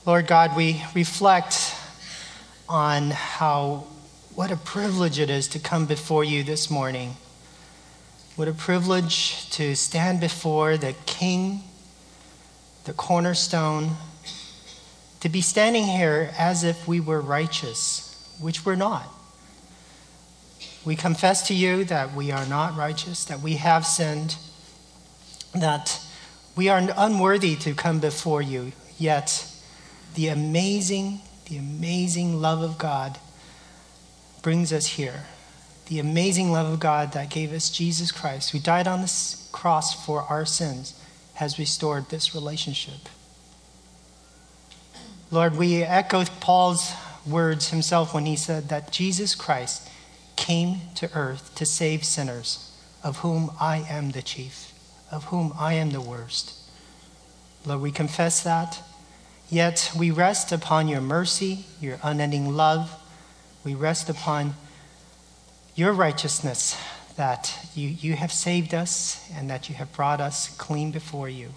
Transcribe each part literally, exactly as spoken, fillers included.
Lord God, we reflect on how, what a privilege it is to come before you this morning. What a privilege to stand before the King, the cornerstone, to be standing here as if we were righteous, which we're not. We confess to you that we are not righteous, that we have sinned, that we are unworthy to come before you, yet the amazing, the amazing love of God brings us here. The amazing love of God that gave us Jesus Christ, who died on the cross for our sins, has restored this relationship. Lord, we echo Paul's words himself when he said that Jesus Christ came to earth to save sinners, of whom I am the chief, of whom I am the worst. Lord, we confess that. Yet we rest upon your mercy, your unending love. We rest upon your righteousness, that you, you have saved us and that you have brought us clean before you.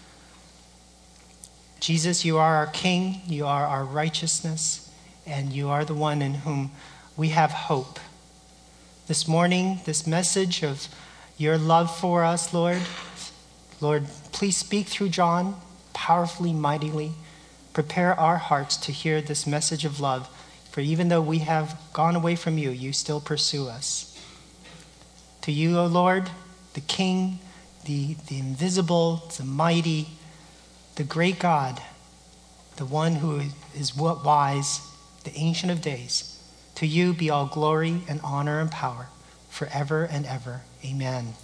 Jesus, you are our King, you are our righteousness, and you are the one in whom we have hope. This morning, this message of your love for us, Lord, Lord, please speak through John powerfully, mightily. Prepare our hearts to hear this message of love, for even though we have gone away from you, you still pursue us. To you, O Lord, the King, the, the invisible, the mighty, the great God, the one who is wise, the Ancient of Days, to you be all glory and honor and power forever and ever. Amen.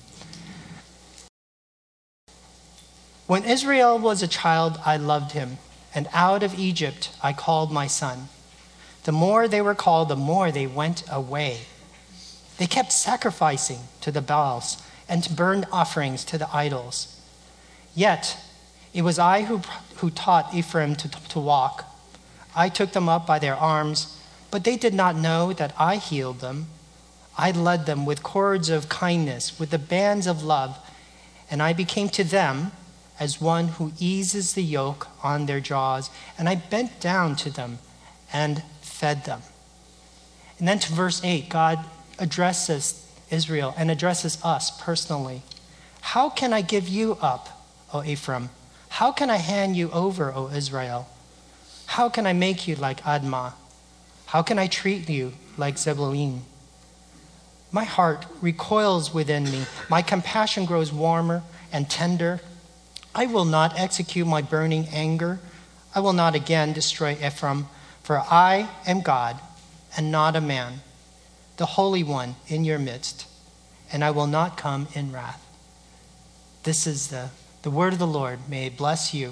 When Israel was a child, I loved him, and out of Egypt I called my son. The more they were called, the more they went away. They kept sacrificing to the Baals and to burnt offerings to the idols. Yet it was I who, who taught Ephraim to, to walk. I took them up by their arms, but they did not know that I healed them. I led them with cords of kindness, with the bands of love, and I became to them as one who eases the yoke on their jaws, and I bent down to them and fed them. And then to verse eight, God addresses Israel and addresses us personally. How can I give you up, O Ephraim? How can I hand you over, O Israel? How can I make you like Admah? How can I treat you like Zebulun? My heart recoils within me. My compassion grows warmer and tender. I will not execute my burning anger. I will not again destroy Ephraim, for I am God and not a man, the Holy One in your midst, and I will not come in wrath. This is the, the word of the Lord. May it bless you.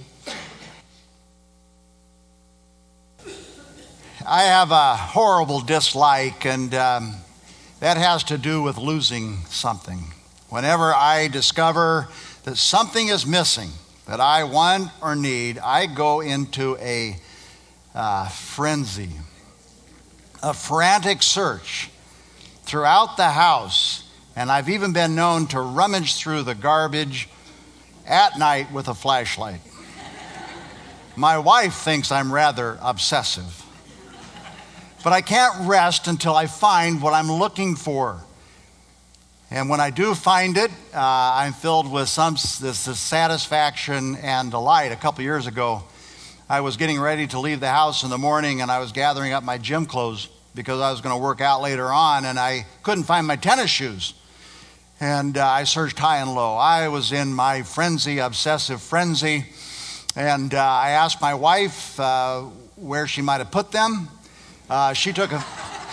I have a horrible dislike, and um, that has to do with losing something. Whenever I discover that something is missing that I want or need, I go into a uh, frenzy, a frantic search throughout the house, and I've even been known to rummage through the garbage at night with a flashlight. My wife thinks I'm rather obsessive, but I can't rest until I find what I'm looking for. And when I do find it, uh, I'm filled with some this, this satisfaction and delight. A couple years ago, I was getting ready to leave the house in the morning, and I was gathering up my gym clothes because I was going to work out later on, and I couldn't find my tennis shoes. And uh, I searched high and low. I was in my frenzy, obsessive frenzy, and uh, I asked my wife uh, where she might have put them. Uh, she took a...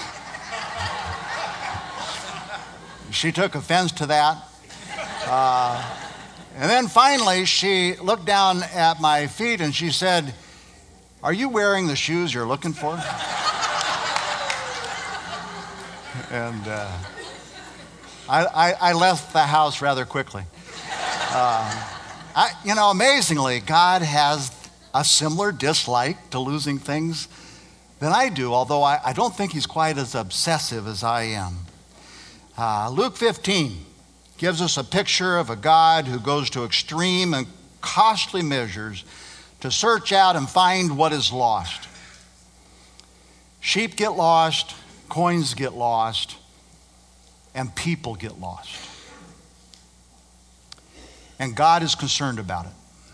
She took offense to that. Uh, and then finally, she looked down at my feet and she said, "Are you wearing the shoes you're looking for?" And uh, I, I, I left the house rather quickly. Uh, I, you know, amazingly, God has a similar dislike to losing things than I do, although I, I don't think he's quite as obsessive as I am. Uh, Luke fifteen gives us a picture of a God who goes to extreme and costly measures to search out and find what is lost. Sheep get lost, coins get lost, and people get lost. And God is concerned about it.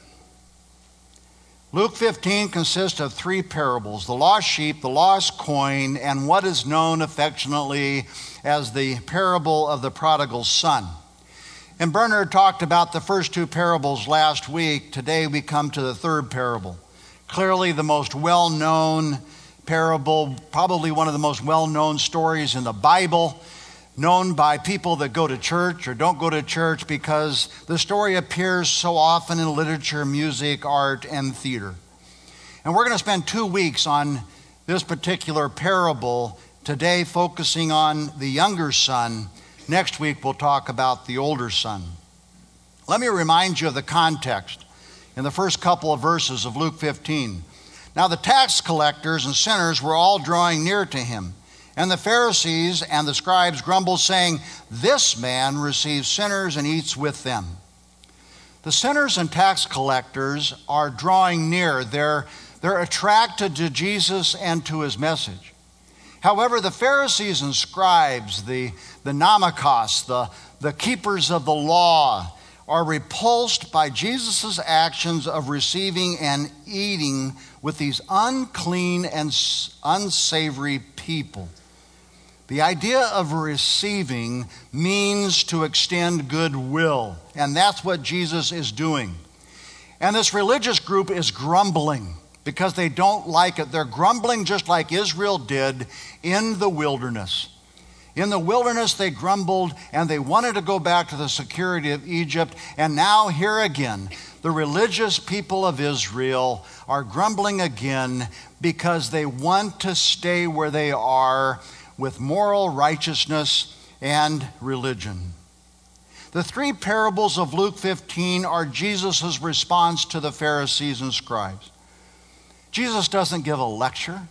Luke fifteen consists of three parables: the lost sheep, the lost coin, and what is known affectionately as the parable of the prodigal son. And Bernard talked about the first two parables last week. Today we come to the third parable. Clearly the most well-known parable, probably one of the most well-known stories in the Bible, known by people that go to church or don't go to church because the story appears so often in literature, music, art, and theater. And we're going to spend two weeks on this particular parable, today focusing on the younger son. Next week we'll talk about the older son. Let me remind you of the context in the first couple of verses of Luke fifteen. Now the tax collectors and sinners were all drawing near to him. And the Pharisees and the scribes grumbled, saying, "This man receives sinners and eats with them." The sinners and tax collectors are drawing near. They're, they're attracted to Jesus and to his message. However, the Pharisees and scribes, the, the nomikos, the, the keepers of the law, are repulsed by Jesus' actions of receiving and eating with these unclean and unsavory people. The idea of receiving means to extend goodwill, and that's what Jesus is doing. And this religious group is grumbling because they don't like it. They're grumbling just like Israel did in the wilderness. In the wilderness, they grumbled and they wanted to go back to the security of Egypt. And now here again, the religious people of Israel are grumbling again because they want to stay where they are with moral righteousness and religion. The three parables of Luke fifteen are Jesus' response to the Pharisees and scribes. Jesus doesn't give a lecture.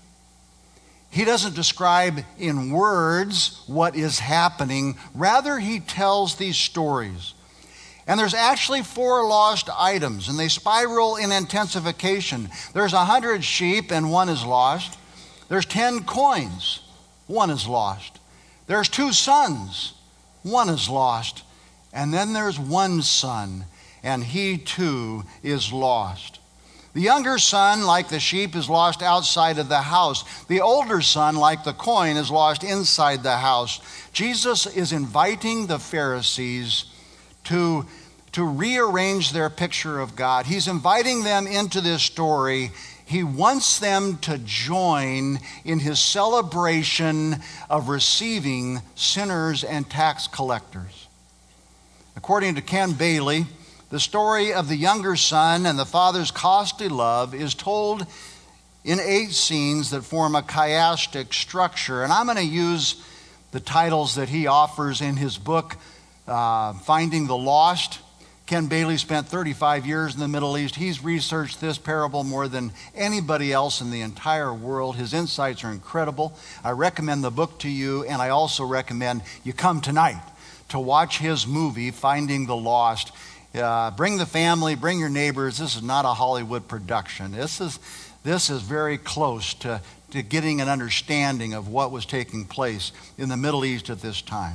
He doesn't describe in words what is happening. Rather, he tells these stories. And there's actually four lost items, and they spiral in intensification. There's a hundred sheep, and one is lost. There's ten coins. One is lost. There's two sons. One is lost. And then there's one son, and he too is lost. The younger son, like the sheep, is lost outside of the house. The older son, like the coin, is lost inside the house. Jesus is inviting the Pharisees to, to rearrange their picture of God. He's inviting them into this story. He wants them to join in his celebration of receiving sinners and tax collectors. According to Ken Bailey, the story of the younger son and the father's costly love is told in eight scenes that form a chiastic structure. And I'm going to use the titles that he offers in his book, uh, Finding the Lost. Ken Bailey spent thirty-five years in the Middle East. He's researched this parable more than anybody else in the entire world. His insights are incredible. I recommend the book to you, and I also recommend you come tonight to watch his movie, Finding the Lost. Uh, bring the family, bring your neighbors. This is not a Hollywood production. This is, this is very close to, to getting an understanding of what was taking place in the Middle East at this time.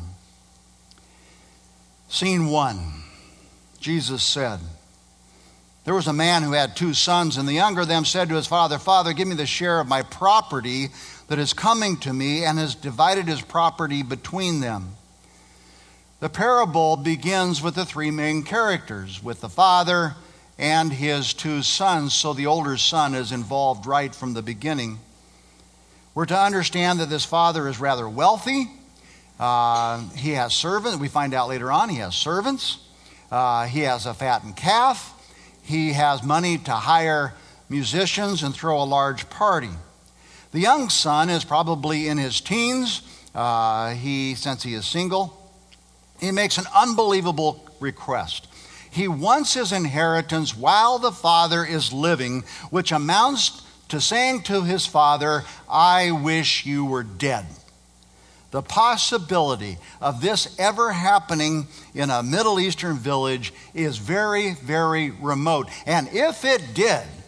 Scene one. Jesus said, "There was a man who had two sons, and the younger of them said to his father, 'Father, give me the share of my property that is coming to me,' and has divided his property between them." The parable begins with the three main characters, with the father and his two sons, so the older son is involved right from the beginning. We're to understand that this father is rather wealthy. Uh, he has servants. We find out later on he has servants. Uh, he has a fattened calf. He has money to hire musicians and throw a large party. The young son is probably in his teens. Uh, he, since he is single, he makes an unbelievable request. He wants his inheritance while the father is living, which amounts to saying to his father, "I wish you were dead." The possibility of this ever happening in a Middle Eastern village is very, very remote. And if it did,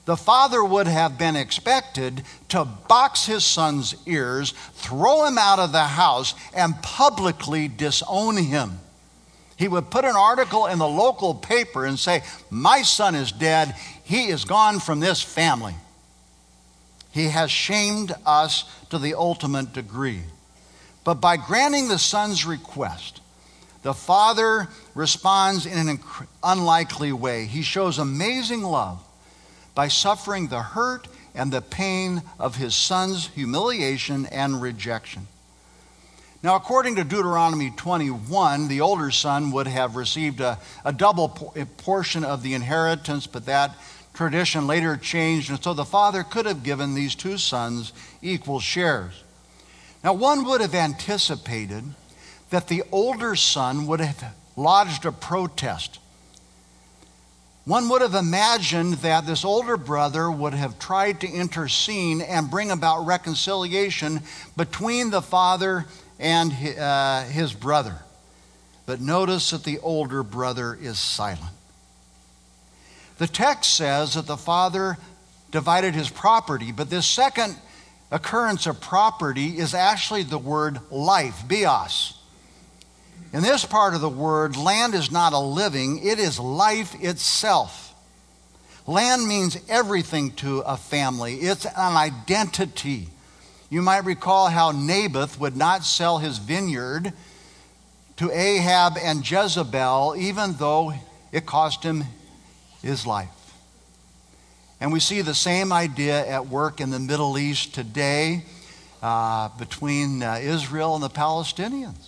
the father would have been expected to box his son's ears, throw him out of the house, and publicly disown him. He would put an article in the local paper and say, "My son is dead. He is gone from this family. He has shamed us to the ultimate degree." But by granting the son's request, the father responds in an unlikely way. He shows amazing love by suffering the hurt and the pain of his son's humiliation and rejection. Now, according to Deuteronomy twenty-one, the older son would have received a, a double portion of the inheritance, but that tradition later changed, and so the father could have given these two sons equal shares. Now, one would have anticipated that the older son would have lodged a protest. One would have imagined that this older brother would have tried to intercede and bring about reconciliation between the father and his brother. But notice that the older brother is silent. The text says that the father divided his property, but this second occurrence of property is actually the word life, bios. In this part of the word, land is not a living, it is life itself. Land means everything to a family. It's an identity. You might recall how Naboth would not sell his vineyard to Ahab and Jezebel, even though it cost him his life. And we see the same idea at work in the Middle East today uh, between uh, Israel and the Palestinians.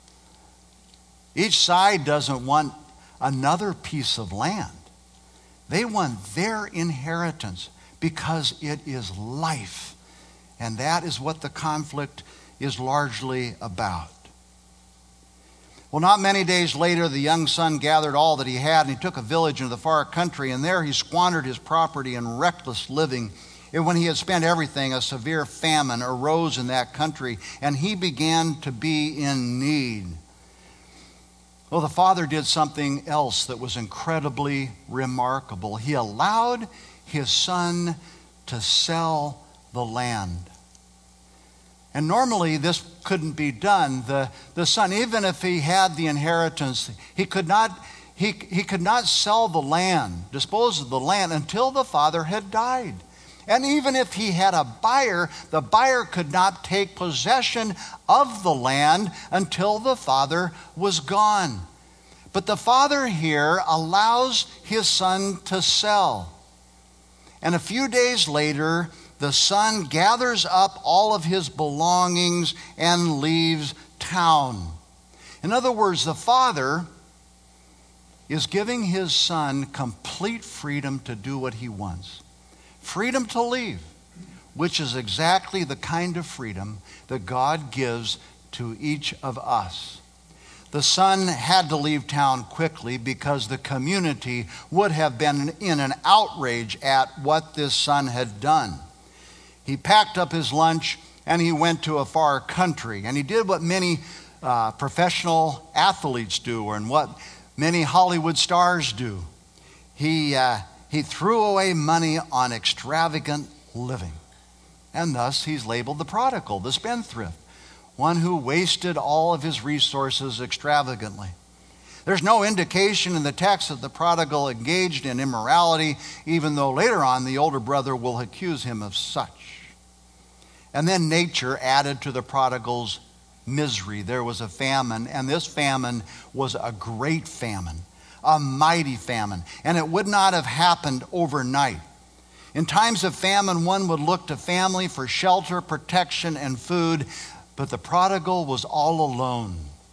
Each side doesn't want another piece of land. They want their inheritance because it is life. And that is what the conflict is largely about. Well, not many days later, the young son gathered all that he had, and he took a village into the far country, and there he squandered his property in reckless living. And when he had spent everything, a severe famine arose in that country, and he began to be in need. Well, the father did something else that was incredibly remarkable. He allowed his son to sell the land. And normally this couldn't be done. The, the son, even if he had the inheritance, he could not, he, he could not sell the land, dispose of the land until the father had died. And even if he had a buyer, the buyer could not take possession of the land until the father was gone. But the father here allows his son to sell. And a few days later, the son gathers up all of his belongings and leaves town. In other words, the father is giving his son complete freedom to do what he wants. Freedom to leave, which is exactly the kind of freedom that God gives to each of us. The son had to leave town quickly because the community would have been in an outrage at what this son had done. He packed up his lunch and he went to a far country. And he did what many uh, professional athletes do, and what many Hollywood stars do. He, uh, he threw away money on extravagant living. And thus he's labeled the prodigal, the spendthrift, one who wasted all of his resources extravagantly. There's no indication in the text that the prodigal engaged in immorality, even though later on the older brother will accuse him of such. And then nature added to the prodigal's misery. There was a famine, and this famine was a great famine, a mighty famine, and it would not have happened overnight. In times of famine, one would look to family for shelter, protection, and food, but the prodigal was all alone,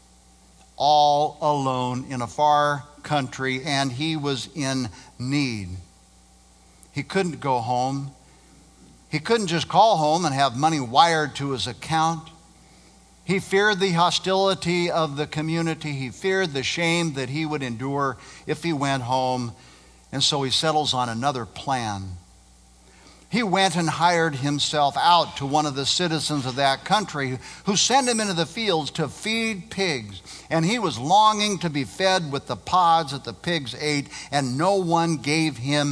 all alone in a far country, and he was in need. He couldn't go home. He couldn't just call home and have money wired to his account. He feared the hostility of the community. He feared the shame that he would endure if he went home. And so he settles on another plan. He went and hired himself out to one of the citizens of that country, who sent him into the fields to feed pigs. And he was longing to be fed with the pods that the pigs ate, and no one gave him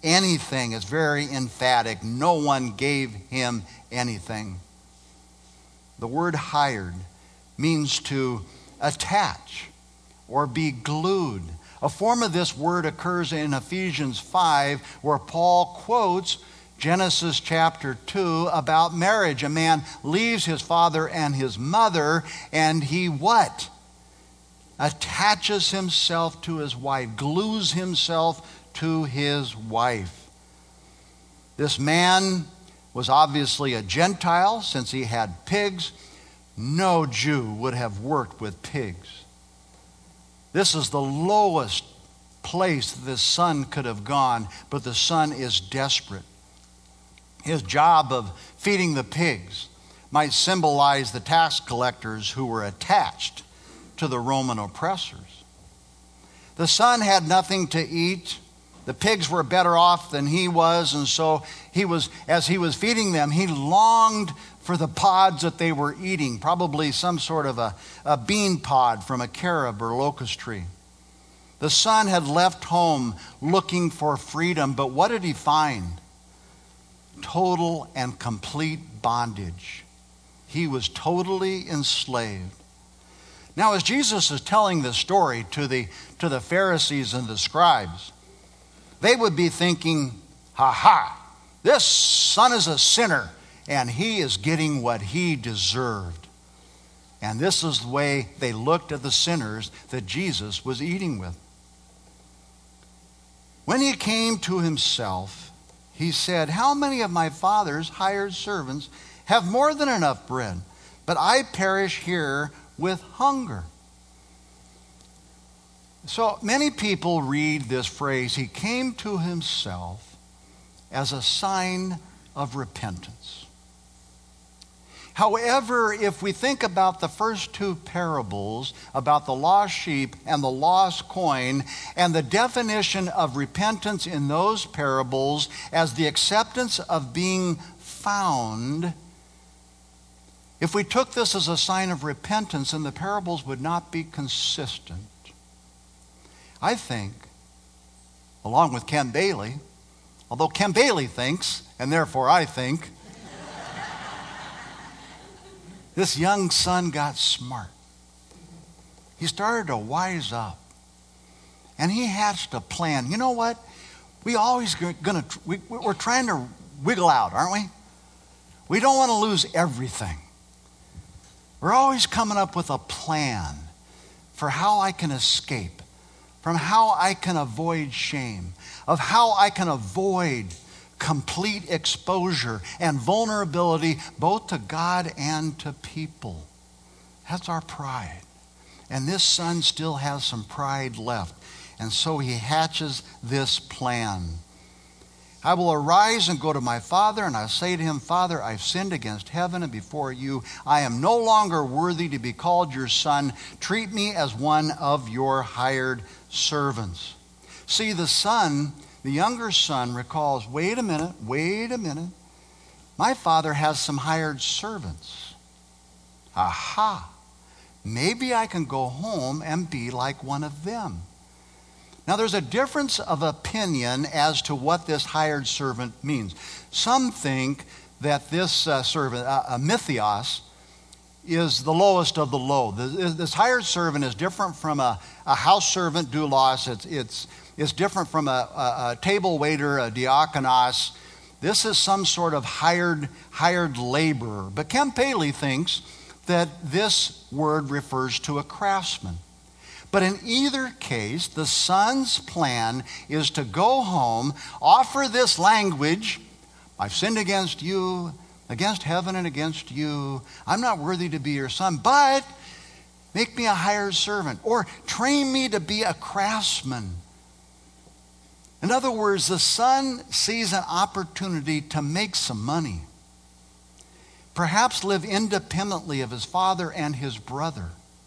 anything is very emphatic. No one gave him anything. The word hired means to attach or be glued. A form of this word occurs in Ephesians five, where Paul quotes Genesis chapter two about marriage. A man leaves his father and his mother, and he what? Attaches himself to his wife, glues himself to his wife. This man was obviously a Gentile since he had pigs. No Jew would have worked with pigs. This is the lowest place the son could have gone, but the son is desperate. His job of feeding the pigs might symbolize the tax collectors who were attached to the Roman oppressors. The son had nothing to eat. The pigs were better off than he was, and so he was, as he was feeding them, he longed for the pods that they were eating, probably some sort of a, a bean pod from a carob or locust tree. The son had left home looking for freedom, but what did he find? Total and complete bondage. He was totally enslaved. Now, as Jesus is telling this story to the, to the Pharisees and the scribes, they would be thinking, ha ha, this son is a sinner, and he is getting what he deserved. And this is the way they looked at the sinners that Jesus was eating with. When he came to himself, he said, how many of my father's hired servants have more than enough bread, but I perish here with hunger? So many people read this phrase, he came to himself, as a sign of repentance. However, if we think about the first two parables about the lost sheep and the lost coin, and the definition of repentance in those parables as the acceptance of being found, if we took this as a sign of repentance, then the parables would not be consistent. I think, along with Ken Bailey, although Ken Bailey thinks, and therefore I think, this young son got smart. He started to wise up. And he hatched a plan. You know what? We always gonna, we, we're trying to wiggle out, aren't we? We don't want to lose everything. We're always coming up with a plan for how I can escape, from how I can avoid shame, of how I can avoid complete exposure and vulnerability both to God and to people. That's our pride. And this son still has some pride left. And so he hatches this plan. I will arise and go to my father, and I say to him, Father, I've sinned against heaven and before you. I am no longer worthy to be called your son. Treat me as one of your hired servants. See, the son, the younger son, recalls, wait a minute, wait a minute. My father has some hired servants. Aha! Maybe I can go home and be like one of them. Now, there's a difference of opinion as to what this hired servant means. Some think that this uh, servant, uh, a mythios, is the lowest of the low. This, this hired servant is different from a, a house servant, doulos. It's, it's, it's different from a, a, a table waiter, a diakonos. This is some sort of hired, hired laborer. But Ken Paley thinks that this word refers to a craftsman. But in either case, the son's plan is to go home, offer this language, I've sinned against you, against heaven and against you. I'm not worthy to be your son, but make me a hired servant or train me to be a craftsman. In other words, the son sees an opportunity to make some money, perhaps live independently of his father and his brother.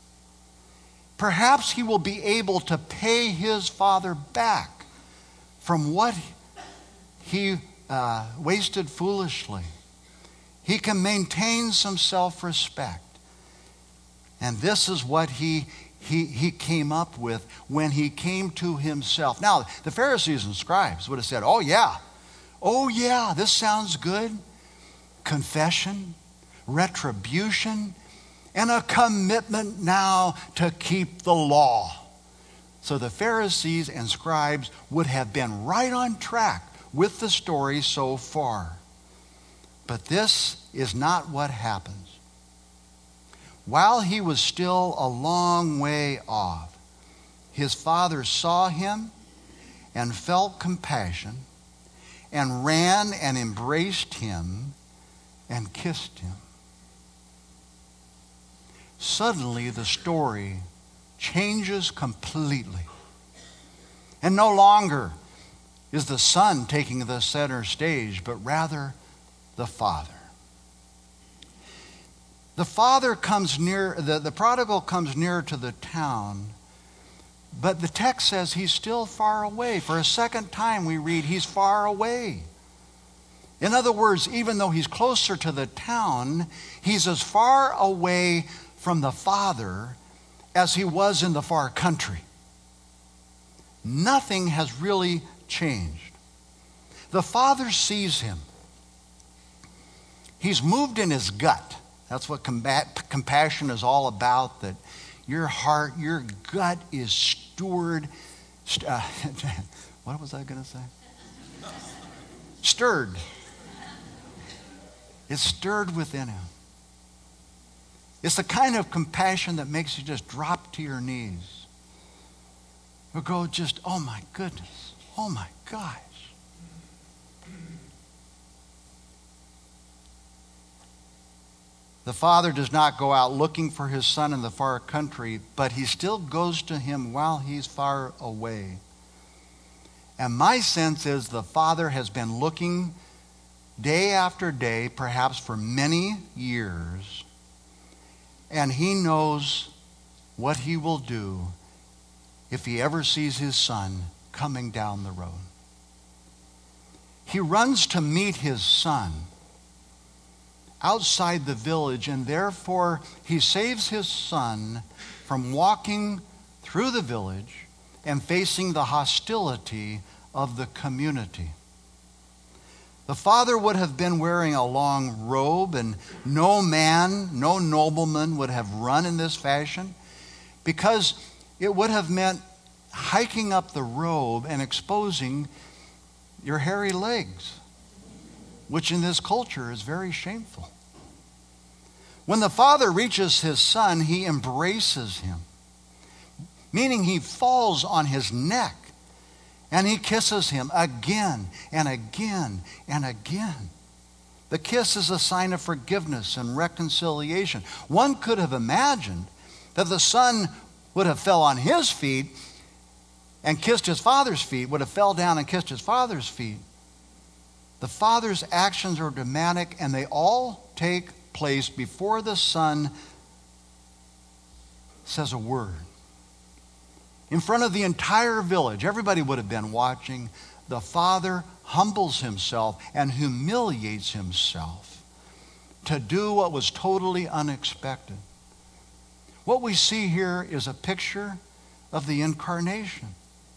Perhaps he will be able to pay his father back from what he uh, wasted foolishly. He can maintain some self-respect. And this is what he, he, he came up with when he came to himself. Now, the Pharisees and scribes would have said, oh yeah, oh yeah, this sounds good. Confession, retribution, and a commitment now to keep the law. So the Pharisees and scribes would have been right on track with the story so far. But this is not what happens. While he was still a long way off, his father saw him and felt compassion and ran and embraced him and kissed him. Suddenly the story changes completely. And no longer is the son taking the center stage, but rather the father. The father comes near, the, the prodigal comes near to the town, but the text says he's still far away. For a second time we read he's far away. In other words, even though he's closer to the town, he's as far away from the father as he was in the far country. Nothing has really changed. The father sees him. He's moved in his gut. That's what combat, compassion is all about, that your heart, your gut is stirred. St- uh, what was I going to say? Stirred. It's stirred within him. It's the kind of compassion that makes you just drop to your knees. Or go just, oh my goodness, oh my gosh. The father does not go out looking for his son in the far country, but he still goes to him while he's far away. And my sense is the father has been looking day after day, perhaps for many years, and he knows what he will do if he ever sees his son coming down the road. He runs to meet his son outside the village, and therefore he saves his son from walking through the village and facing the hostility of the community. The father would have been wearing a long robe, and no man, no nobleman would have run in this fashion, because it would have meant hiking up the robe and exposing your hairy legs, which in this culture is very shameful. When the father reaches his son, he embraces him, meaning he falls on his neck and he kisses him again and again and again. The kiss is a sign of forgiveness and reconciliation. One could have imagined that the son would have fell on his feet and kissed his father's feet, would have fell down and kissed his father's feet. The father's actions are dramatic, and they all take place before the son says a word. In front of the entire village, everybody would have been watching. The father humbles himself and humiliates himself to do what was totally unexpected. What we see here is a picture of the incarnation.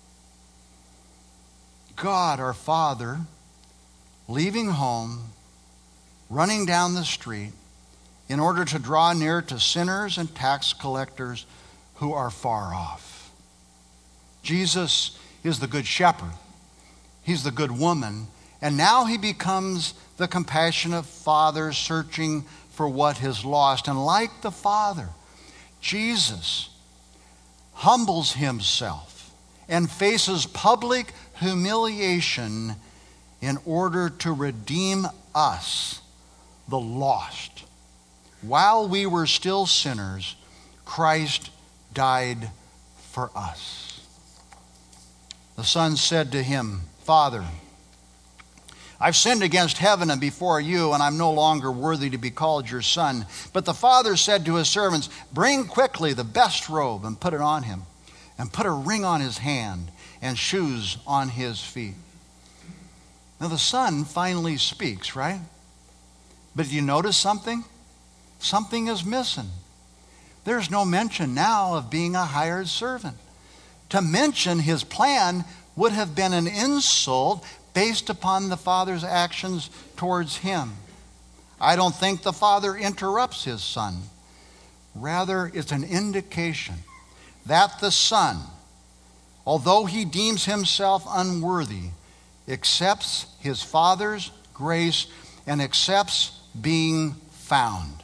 God, our Father, leaving home, running down the street in order to draw near to sinners and tax collectors who are far off. Jesus is the good shepherd. He's the good woman. And now he becomes the compassionate father searching for what is lost. And like the father, Jesus humbles himself and faces public humiliation in order to redeem us, the lost. While we were still sinners, Christ died for us. The son said to him, Father, I've sinned against heaven and before you, and I'm no longer worthy to be called your son. But the father said to his servants, bring quickly the best robe and put it on him, and put a ring on his hand and shoes on his feet. Now the son finally speaks, right? But do you notice something? Something is missing. there's no mention now of being a hired servant. To mention his plan would have been an insult based upon the Father's actions towards him. I don't think the Father interrupts his Son. Rather, it's an indication that the Son, although he deems himself unworthy, accepts his Father's grace and accepts being found.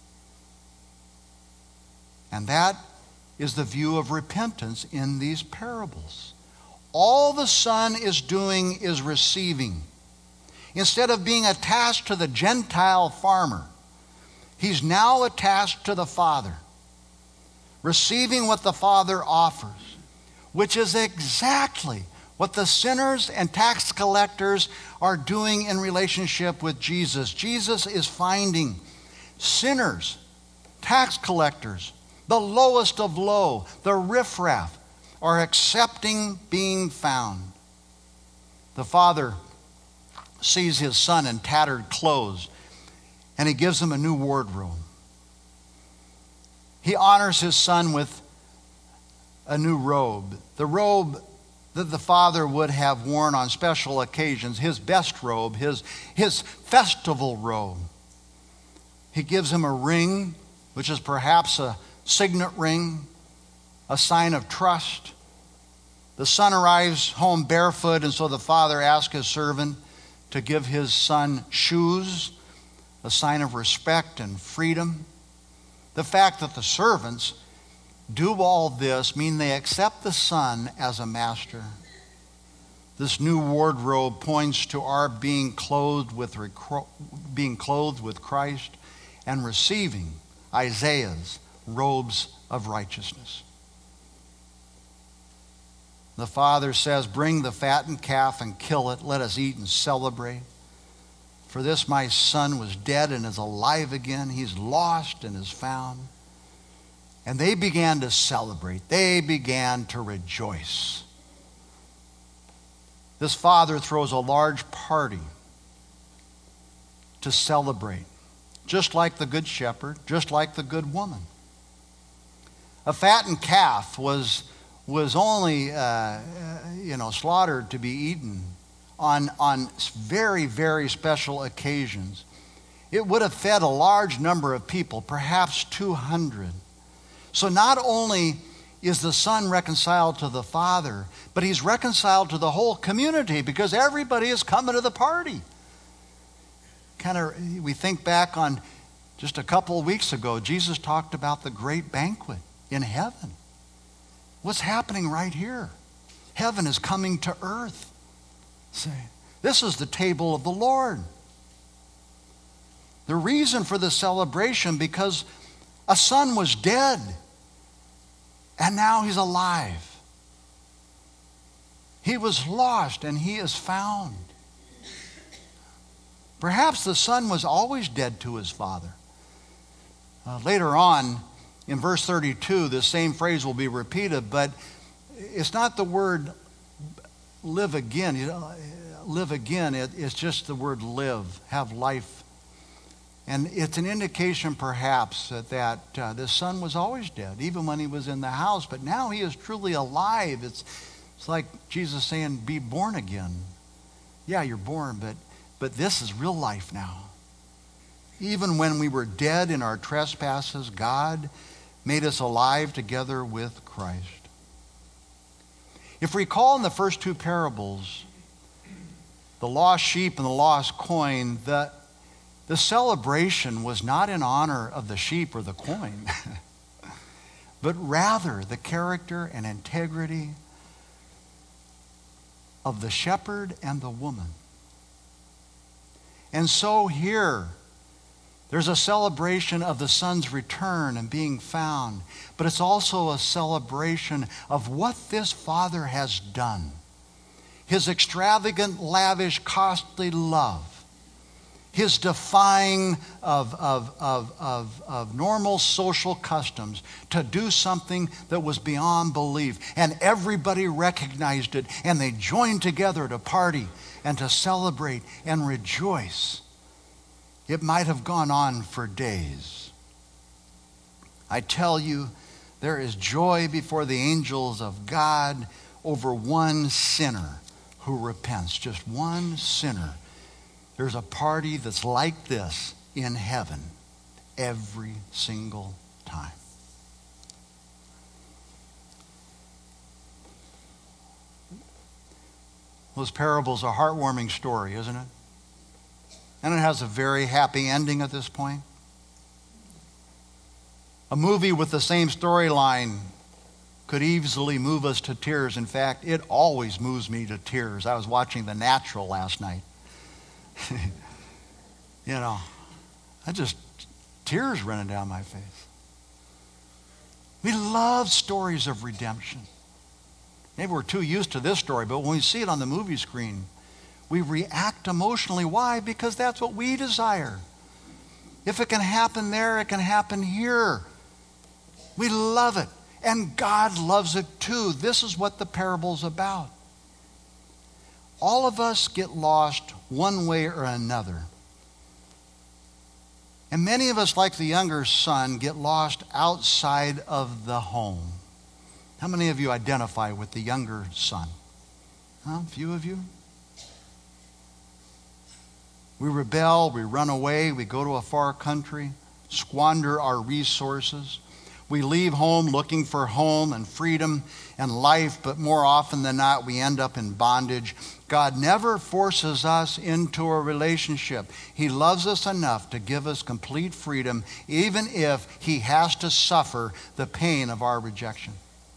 And that is the view of repentance in these parables. All the Son is doing is receiving. Instead of being attached to the Gentile farmer, he's now attached to the Father, receiving what the Father offers, which is exactly what the sinners and tax collectors are doing in relationship with Jesus. Jesus is finding sinners, tax collectors, the lowest of low, the riffraff, are accepting being found. The Father sees his Son in tattered clothes, and he gives him a new wardrobe. He honors his Son with a new robe, the robe that the Father would have worn on special occasions, his best robe, his, his festival robe. He gives him a ring, which is perhaps a signet ring, a sign of trust. The Son arrives home barefoot, and so the Father asks his servant to give his Son shoes, a sign of respect and freedom. The fact that the servants do all this mean they accept the Son as a master. This new wardrobe points to our being clothed with being clothed with Christ and receiving Isaiah's robes of righteousness. The Father says, "Bring the fattened calf and kill it. Let us eat and celebrate. For this my Son was dead and is alive again. He's lost and is found." And they began to celebrate. They began to rejoice. This Father throws a large party to celebrate, just like the Good Shepherd, just like the good woman. A fattened calf was was only uh, you know slaughtered to be eaten on on very very special occasions. It would have fed a large number of people, perhaps two hundred. So not only is the Son reconciled to the Father, but he's reconciled to the whole community because everybody is coming to the party. Kind of, we think back on just a couple of weeks ago, Jesus talked about the great banquet in heaven. What's happening right here? Heaven is coming to earth. Say, this is the table of the Lord. The reason for the celebration, because a son was dead, and now he's alive. He was lost, and he is found. Perhaps the son was always dead to his father. Uh, later on, in verse thirty-two, the same phrase will be repeated, but it's not the word live again. You know, live again, it, it's just the word live, have life. And it's an indication perhaps that, that uh, this son was always dead, even when he was in the house, but now he is truly alive. It's, it's like Jesus saying, be born again. Yeah, you're born, but, but this is real life now. Even when we were dead in our trespasses, God made us alive together with Christ. If we recall in the first two parables, the lost sheep and the lost coin, the, the celebration was not in honor of the sheep or the coin, but rather the character and integrity of the shepherd and the woman. And so here, there's a celebration of the son's return and being found, but it's also a celebration of what this father has done. His extravagant, lavish, costly love, his defying of, of, of, of, of normal social customs to do something that was beyond belief. And everybody recognized it, and they joined together to party and to celebrate and rejoice. It might have gone on for days. I tell you, there is joy before the angels of God over one sinner who repents. Just one sinner. There's a party that's like this in heaven every single time. Those parables are a heartwarming story, isn't it? And it has a very happy ending at this point. A movie with the same storyline could easily move us to tears. In fact, it always moves me to tears. I was watching The Natural last night. You know, I just, tears running down my face. We love stories of redemption. Maybe we're too used to this story, but when we see it on the movie screen, we react emotionally. Why? Because that's what we desire. If it can happen there, it can happen here. We love it. And God loves it too. This is what the parable's about. All of us get lost one way or another. And many of us, like the younger son, get lost outside of the home. How many of you identify with the younger son? Huh? A few of you? We rebel, we run away, we go to a far country, squander our resources. We leave home looking for home and freedom and life, but more often than not, we end up in bondage. God never forces us into a relationship. He loves us enough to give us complete freedom, even if he has to suffer the pain of our rejection.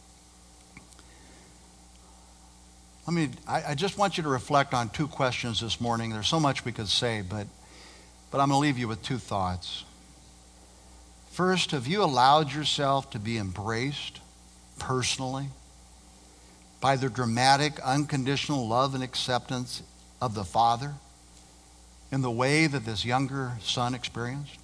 Let me, I, I just want you to reflect on two questions this morning. There's so much we could say, but, but I'm going to leave you with two thoughts. First, have you allowed yourself to be embraced personally by the dramatic, unconditional love and acceptance of the Father in the way that this younger son experienced?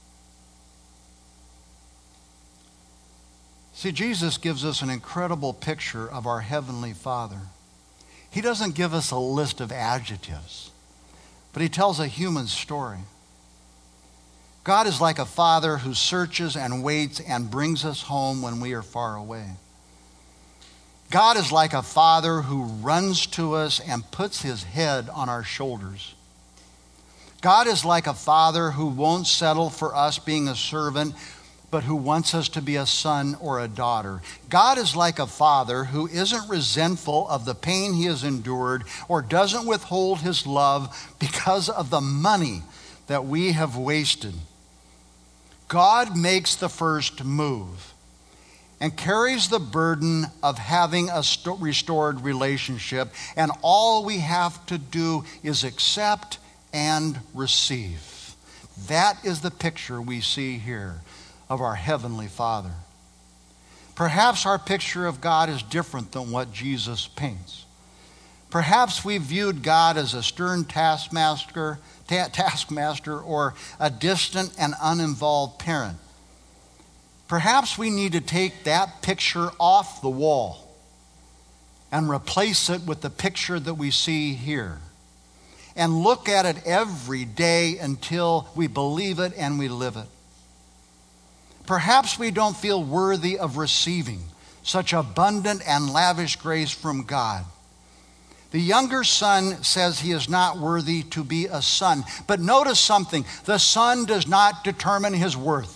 See, Jesus gives us an incredible picture of our Heavenly Father. He doesn't give us a list of adjectives, but he tells a human story. God is like a father who searches and waits and brings us home when we are far away. God is like a father who runs to us and puts his head on our shoulders. God is like a father who won't settle for us being a servant, but who wants us to be a son or a daughter. God is like a father who isn't resentful of the pain he has endured or doesn't withhold his love because of the money that we have wasted. God makes the first move and carries the burden of having a st- restored relationship, and all we have to do is accept and receive. That is the picture we see here of our Heavenly Father. Perhaps our picture of God is different than what Jesus paints. Perhaps we viewed God as a stern taskmaster, ta- taskmaster or a distant and uninvolved parent. Perhaps we need to take that picture off the wall and replace it with the picture that we see here and look at it every day until we believe it and we live it. Perhaps we don't feel worthy of receiving such abundant and lavish grace from God. The younger son says he is not worthy to be a son. But notice something. The son does not determine his worth.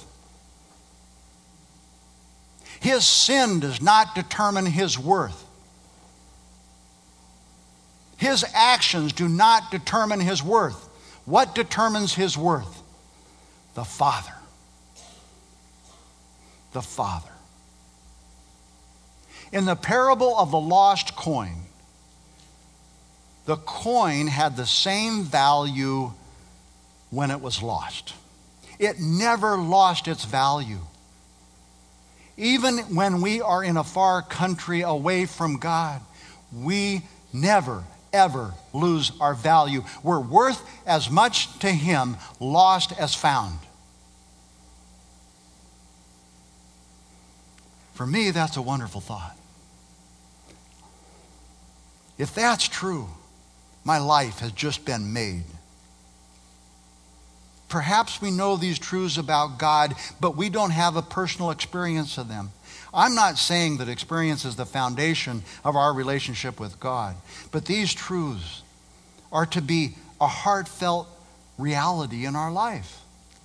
His sin does not determine his worth. His actions do not determine his worth. What determines his worth? The Father. The Father. In the parable of the lost coin, the coin had the same value when it was lost. It never lost its value. Even when we are in a far country away from God, we never, ever lose our value. We're worth as much to him, lost as found. For me, that's a wonderful thought. If that's true, my life has just been made. Perhaps we know these truths about God, but we don't have a personal experience of them. I'm not saying that experience is the foundation of our relationship with God, but these truths are to be a heartfelt reality in our life.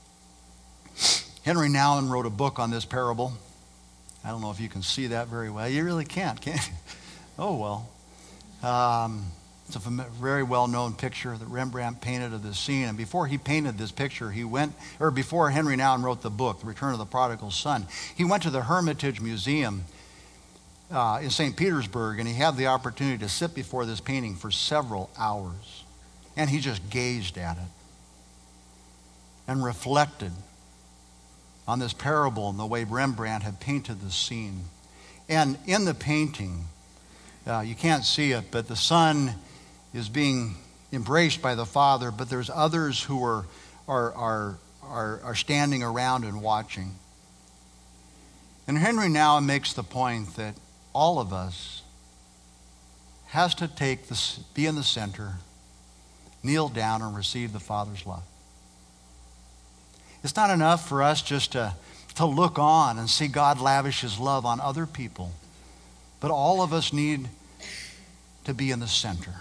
Henry Nouwen wrote a book on this parable. I don't know if you can see that very well. You really can't, can you? Oh, well. Um, it's a very well-known picture that Rembrandt painted of this scene. And before he painted this picture, he went, or before Henry Nouwen wrote the book, The Return of the Prodigal Son, he went to the Hermitage Museum uh, in Saint Petersburg, and he had the opportunity to sit before this painting for several hours. And he just gazed at it and reflected on this parable and the way Rembrandt had painted the scene. And in the painting, uh, you can't see it, but the son is being embraced by the father, but there's others who are, are, are, are, are standing around and watching. And Henry Nouwen makes the point that all of us has to take this, be in the center, kneel down and receive the Father's love. It's not enough for us just to, to look on and see God lavish his love on other people. But all of us need to be in the center.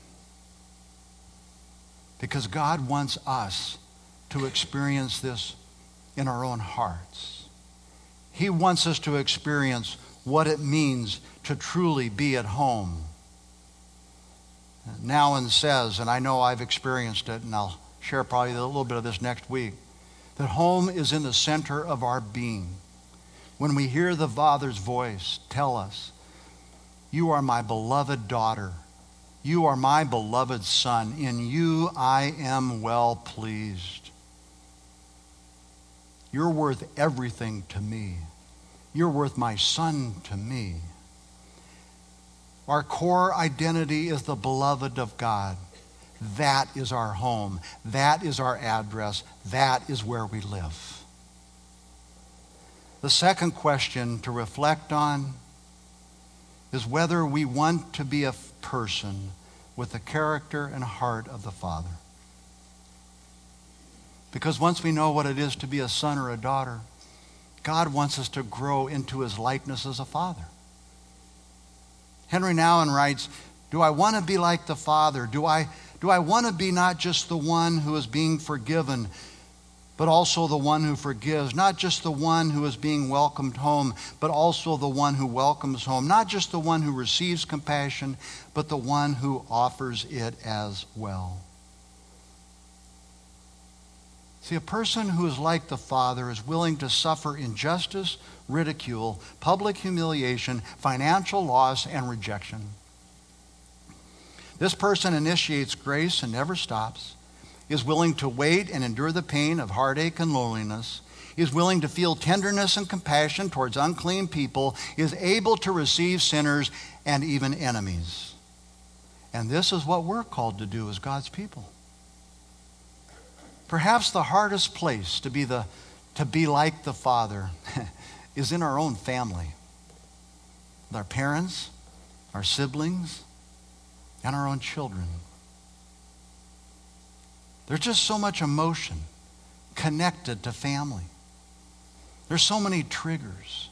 Because God wants us to experience this in our own hearts. He wants us to experience what it means to truly be at home. Nouwen says, and I know I've experienced it, and I'll share probably a little bit of this next week, that home is in the center of our being. When we hear the Father's voice tell us, "You are my beloved daughter. You are my beloved son. In you I am well pleased. You're worth everything to me. You're worth my son to me." Our core identity is the beloved of God. That is our home. That is our address. That is where we live. The second question to reflect on is whether we want to be a person with the character and heart of the Father. Because once we know what it is to be a son or a daughter, God wants us to grow into his likeness as a father. Henry Nouwen writes, "Do I want to be like the Father? Do I Do I want to be not just the one who is being forgiven, but also the one who forgives? Not just the one who is being welcomed home, but also the one who welcomes home? Not just the one who receives compassion, but the one who offers it as well?" See, a person who is like the Father is willing to suffer injustice, ridicule, public humiliation, financial loss, and rejection. This person initiates grace and never stops, is willing to wait and endure the pain of heartache and loneliness, is willing to feel tenderness and compassion towards unclean people, is able to receive sinners and even enemies. And this is what we're called to do as God's people. Perhaps the hardest place to be, the, to be like the Father is in our own family, with our parents, our siblings, and our own children. There's just so much emotion connected to family. There's so many triggers.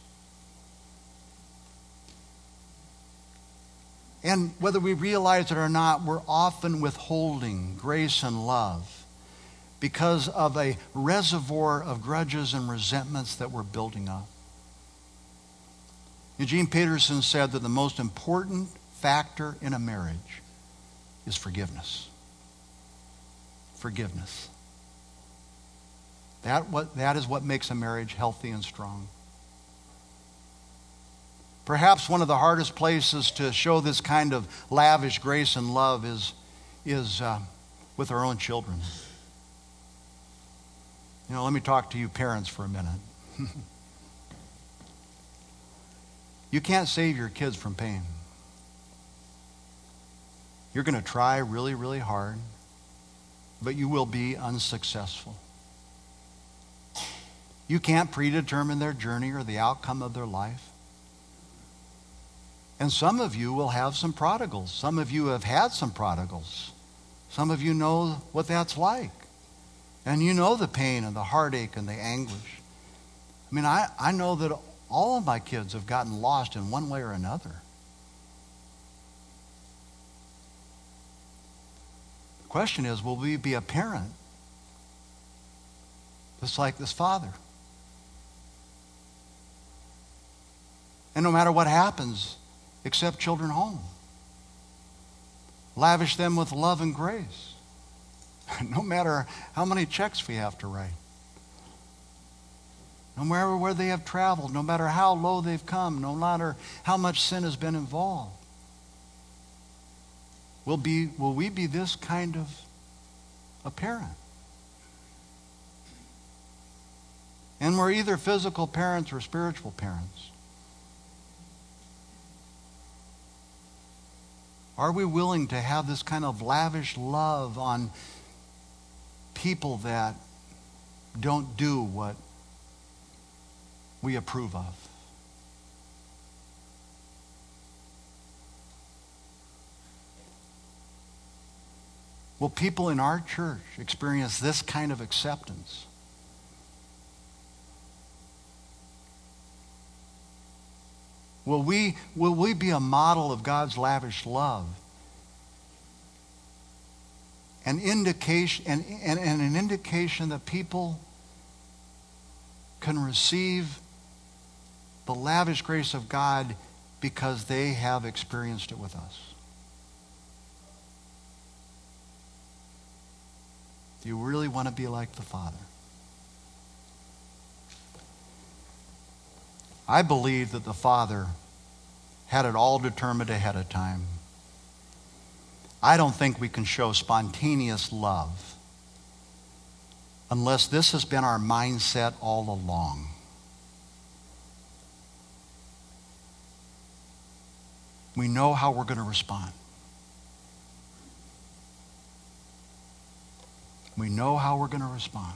And whether we realize it or not, we're often withholding grace and love because of a reservoir of grudges and resentments that we're building up. Eugene Peterson said that the most important factor in a marriage is forgiveness. Forgiveness. That, what, that is what makes a marriage healthy and strong. Perhaps one of the hardest places to show this kind of lavish grace and love is, is uh, with our own children. You know, let me talk to you parents for a minute. You can't save your kids from pain. You're going to try really, really hard, but you will be unsuccessful. You can't predetermine their journey or the outcome of their life. And some of you will have some prodigals. Some of you have had some prodigals. Some of you know what that's like. And you know the pain and the heartache and the anguish. I mean, I, I know that all of my kids have gotten lost in one way or another. The question is, will we be a parent just like this father? And no matter what happens, accept children home. Lavish them with love and grace. No matter how many checks we have to write. No matter where they have traveled, no matter how low they've come, no matter how much sin has been involved. Will, be, will we be this kind of a parent? And we're either physical parents or spiritual parents. Are we willing to have this kind of lavish love on people that don't do what we approve of? Will people in our church experience this kind of acceptance? Will we, will we be a model of God's lavish love? An indication, and, and, and an indication that people can receive the lavish grace of God because they have experienced it with us. Do you really want to be like the Father? I believe that the Father had it all determined ahead of time. I don't think we can show spontaneous love unless this has been our mindset all along. We know how we're going to respond. We know how we're going to respond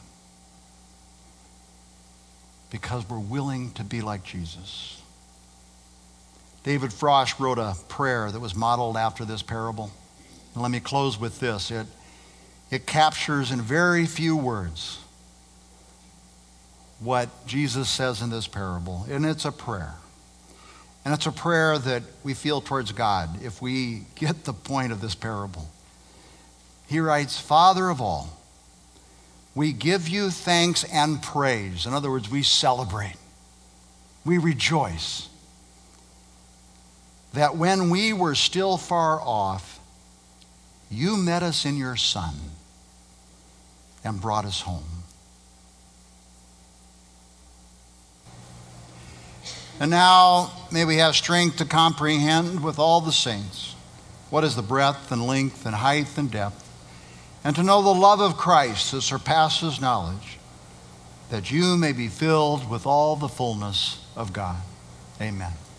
because we're willing to be like Jesus. David Frost wrote a prayer that was modeled after this parable. And let me close with this. It, it captures in very few words what Jesus says in this parable. And it's a prayer. And it's a prayer that we feel towards God if we get the point of this parable. He writes, Father of all, we give you thanks and praise. In other words, we celebrate. We rejoice that when we were still far off, you met us in your Son and brought us home. And now may we have strength to comprehend with all the saints what is the breadth and length and height and depth, and to know the love of Christ that surpasses knowledge, that you may be filled with all the fullness of God. Amen.